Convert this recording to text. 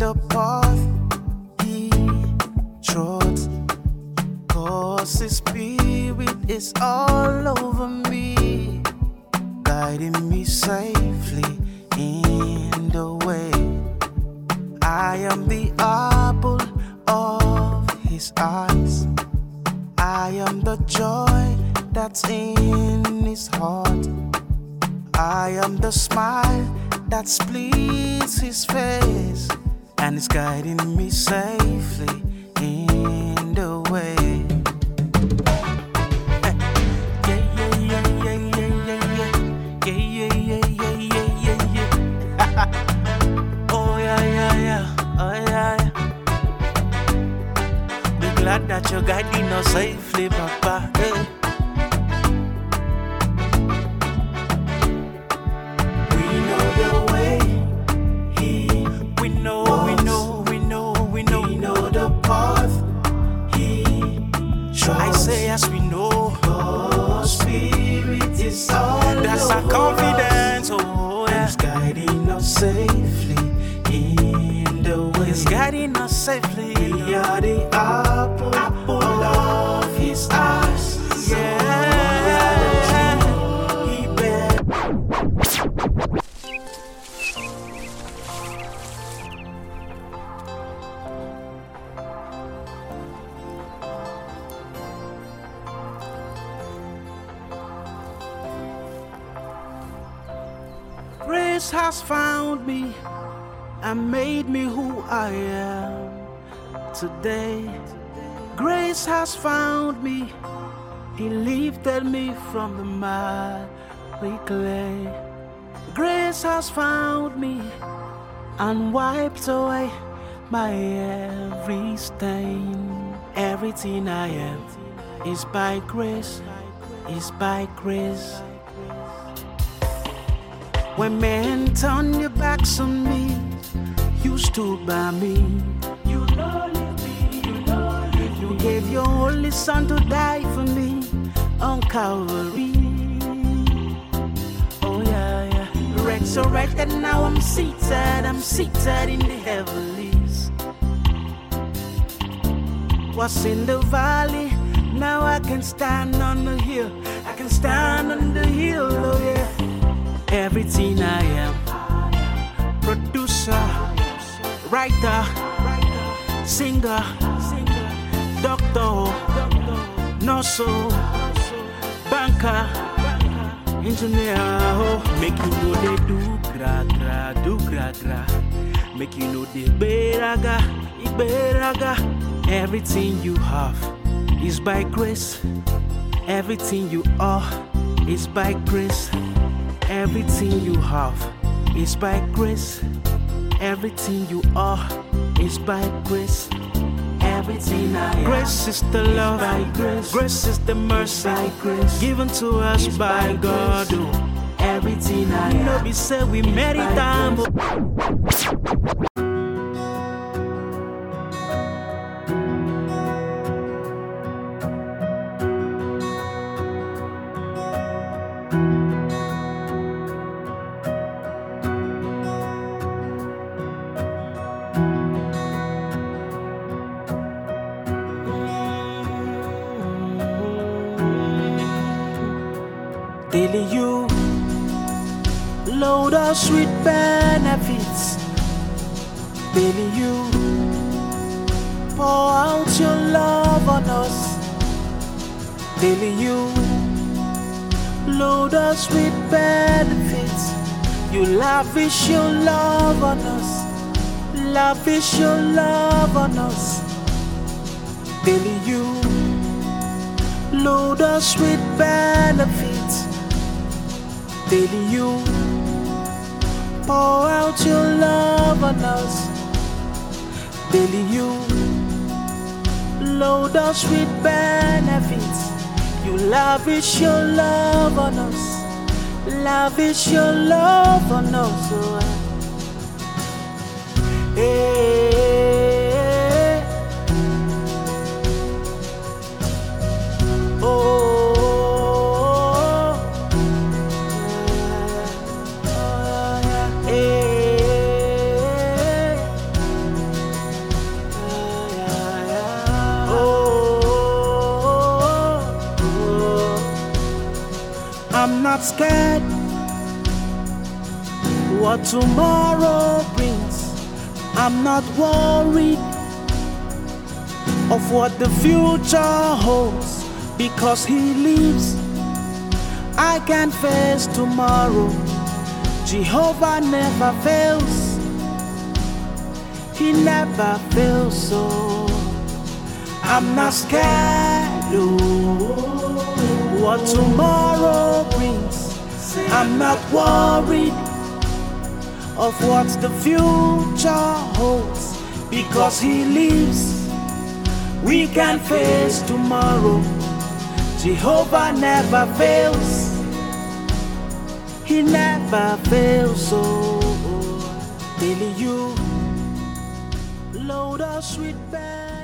the path he trod, 'cause his spirit is all over me, guiding me safely in the way. I am the apple of his eyes. I am the joy that's in his heart. I am the smile that splits his face, and it's guiding me safely in the way. Oh yeah. Oh yeah. Be glad that you're guiding us safely, Papa. Hey. I say yes, we know God's spirit is all. That's our confidence. Oh, yeah. He's guiding us safely in the way. He's guiding us safely. We are the apple of his eyes. Yeah. He bears. Grace has found me and made me who I am today. Grace has found me. He lifted me from the miry clay. Grace has found me and wiped away my every stain. Everything I am is by grace, is by grace. When men turned their backs on me, you stood by me. You gave your only son to die for me on Calvary. Oh yeah. Resurrected, now I'm seated in the heavenlies. Was in the valley, now I can stand on the hill. I can stand on the hill, oh yeah. Everything I am, producer, writer, singer, doctor, nurse, banker, engineer. Make you know they do gra. Make you know they beraga. Everything you have is by grace. Everything you are is by grace. Everything you have is by grace. Everything you are is by grace. Everything I am. Grace is the love by grace. Grace is the mercy by grace given to us by God. Oh. Everything I am. No be say we made it down. Daily you load us with benefits. Daily you pour out your love on us. Daily you load us with benefits. You lavish your love on us. Lavish your love on us. Daily you load us with benefits. Daily you pour out your love on us. Daily you load us with benefits. You lavish your love on us. Lavish your love on us. Oh, hey. Oh. scared what tomorrow brings. I'm not worried of what the future holds, because He lives. I can face tomorrow. Jehovah never fails. He never fails, so I'm not scared what tomorrow brings. I'm not worried of what the future holds, because He lives. We can face tomorrow. Jehovah never fails. He never fails, so daily you load us with bed.